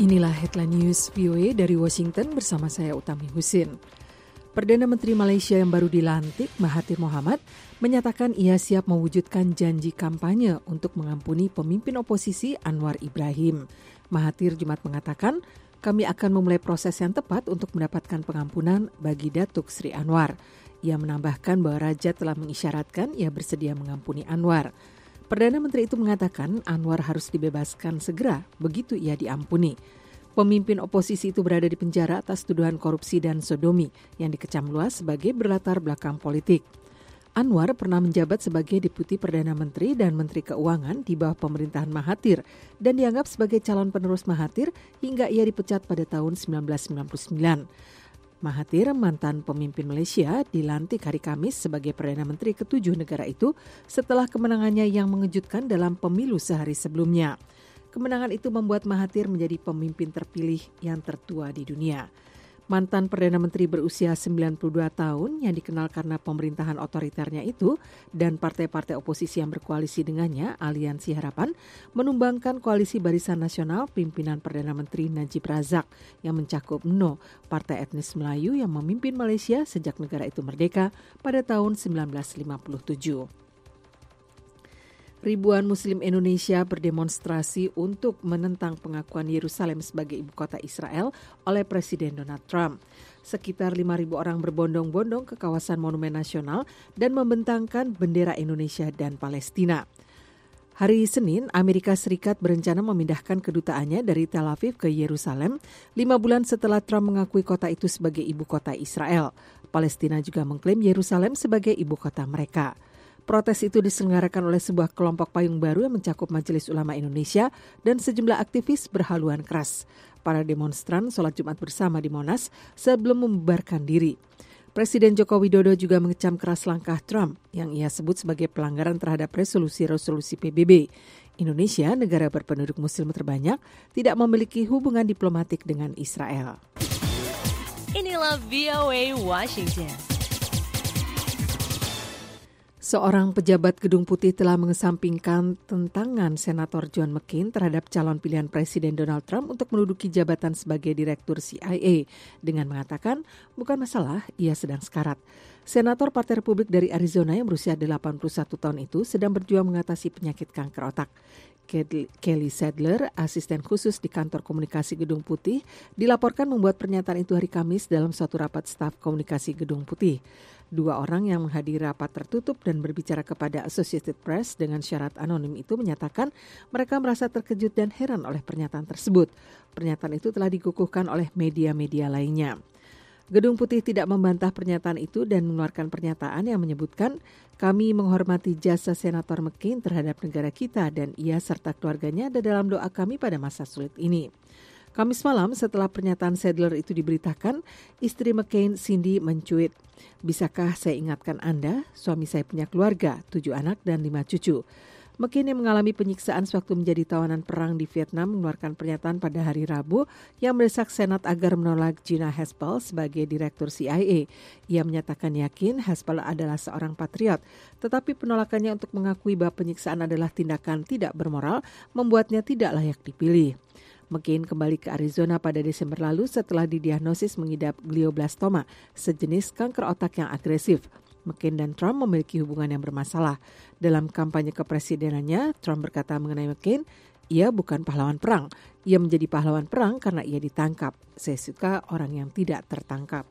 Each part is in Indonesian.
Inilah headline news VOA dari Washington bersama saya Utami Husin. Perdana Menteri Malaysia yang baru dilantik, Mahathir Mohamad, menyatakan ia siap mewujudkan janji kampanye untuk mengampuni pemimpin oposisi Anwar Ibrahim. Mahathir Jumat mengatakan, kami akan memulai proses yang tepat untuk mendapatkan pengampunan bagi Datuk Seri Anwar. Ia menambahkan bahwa Raja telah mengisyaratkan ia bersedia mengampuni Anwar. Perdana Menteri itu mengatakan Anwar harus dibebaskan segera begitu ia diampuni. Pemimpin oposisi itu berada di penjara atas tuduhan korupsi dan sodomi yang dikecam luas sebagai berlatar belakang politik. Anwar pernah menjabat sebagai Deputi Perdana Menteri dan Menteri Keuangan di bawah pemerintahan Mahathir dan dianggap sebagai calon penerus Mahathir hingga ia dipecat pada tahun 1999. Mahathir, mantan pemimpin Malaysia, dilantik hari Kamis sebagai Perdana Menteri ke-7 negara itu setelah kemenangannya yang mengejutkan dalam pemilu sehari sebelumnya. Kemenangan itu membuat Mahathir menjadi pemimpin terpilih yang tertua di dunia. Mantan Perdana Menteri berusia 92 tahun yang dikenal karena pemerintahan otoriternya itu dan partai-partai oposisi yang berkoalisi dengannya, Aliansi Harapan, menumbangkan koalisi Barisan Nasional pimpinan Perdana Menteri Najib Razak yang mencakup UMNO, partai etnis Melayu yang memimpin Malaysia sejak negara itu merdeka pada tahun 1957. Ribuan Muslim Indonesia berdemonstrasi untuk menentang pengakuan Yerusalem sebagai ibu kota Israel oleh Presiden Donald Trump. Sekitar 5.000 orang berbondong-bondong ke kawasan Monumen Nasional dan membentangkan bendera Indonesia dan Palestina. Hari Senin, Amerika Serikat berencana memindahkan kedutaannya dari Tel Aviv ke Yerusalem 5 bulan setelah Trump mengakui kota itu sebagai ibu kota Israel. Palestina juga mengklaim Yerusalem sebagai ibu kota mereka. Protes itu diselenggarakan oleh sebuah kelompok payung baru yang mencakup Majelis Ulama Indonesia dan sejumlah aktivis berhaluan keras. Para demonstran sholat Jumat bersama di Monas sebelum membubarkan diri. Presiden Joko Widodo juga mengecam keras langkah Trump yang ia sebut sebagai pelanggaran terhadap resolusi PBB. Indonesia, negara berpenduduk muslim terbanyak, tidak memiliki hubungan diplomatik dengan Israel. Inilah VOA Washington. Seorang pejabat Gedung Putih telah mengesampingkan tentangan Senator John McCain terhadap calon pilihan Presiden Donald Trump untuk menduduki jabatan sebagai Direktur CIA dengan mengatakan bukan masalah, ia sedang sekarat. Senator Partai Republik dari Arizona yang berusia 81 tahun itu sedang berjuang mengatasi penyakit kanker otak. Kelly Sadler, asisten khusus di kantor komunikasi Gedung Putih, dilaporkan membuat pernyataan itu hari Kamis dalam suatu rapat staf komunikasi Gedung Putih. 2 orang yang menghadiri rapat tertutup dan berbicara kepada Associated Press dengan syarat anonim itu menyatakan mereka merasa terkejut dan heran oleh pernyataan tersebut. Pernyataan itu telah dikukuhkan oleh media-media lainnya. Gedung Putih tidak membantah pernyataan itu dan mengeluarkan pernyataan yang menyebutkan kami menghormati jasa Senator McCain terhadap negara kita dan ia serta keluarganya ada dalam doa kami pada masa sulit ini. Kamis malam setelah pernyataan Sadler itu diberitakan, istri McCain, Cindy, mencuit, bisakah saya ingatkan Anda, suami saya punya keluarga, 7 anak dan 5 cucu. McCain yang mengalami penyiksaan sewaktu menjadi tawanan perang di Vietnam mengeluarkan pernyataan pada hari Rabu yang mendesak Senat agar menolak Gina Haspel sebagai Direktur CIA. Ia menyatakan yakin Haspel adalah seorang patriot, tetapi penolakannya untuk mengakui bahwa penyiksaan adalah tindakan tidak bermoral membuatnya tidak layak dipilih. McCain kembali ke Arizona pada Desember lalu setelah didiagnosis mengidap glioblastoma, sejenis kanker otak yang agresif. McCain dan Trump memiliki hubungan yang bermasalah. Dalam kampanye kepresidenannya, Trump berkata mengenai McCain, ia bukan pahlawan perang. Ia menjadi pahlawan perang karena ia ditangkap. Saya suka orang yang tidak tertangkap.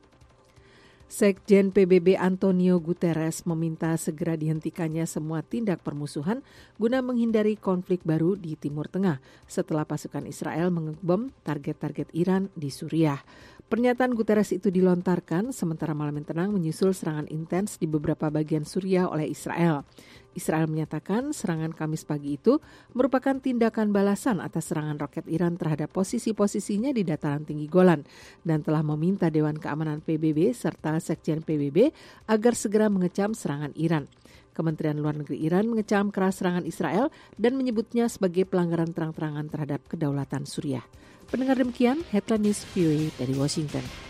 Sekjen PBB Antonio Guterres meminta segera dihentikannya semua tindak permusuhan guna menghindari konflik baru di Timur Tengah setelah pasukan Israel mengebom target-target Iran di Suriah. Pernyataan Guterres itu dilontarkan sementara malam yang tenang menyusul serangan intens di beberapa bagian Suriah oleh Israel. Israel menyatakan serangan Kamis pagi itu merupakan tindakan balasan atas serangan roket Iran terhadap posisi-posisinya di dataran tinggi Golan dan telah meminta Dewan Keamanan PBB serta Sekjen PBB agar segera mengecam serangan Iran. Kementerian Luar Negeri Iran mengecam keras serangan Israel dan menyebutnya sebagai pelanggaran terang-terangan terhadap kedaulatan Suriah. Pendengar demikian, Headline News VOA dari Washington.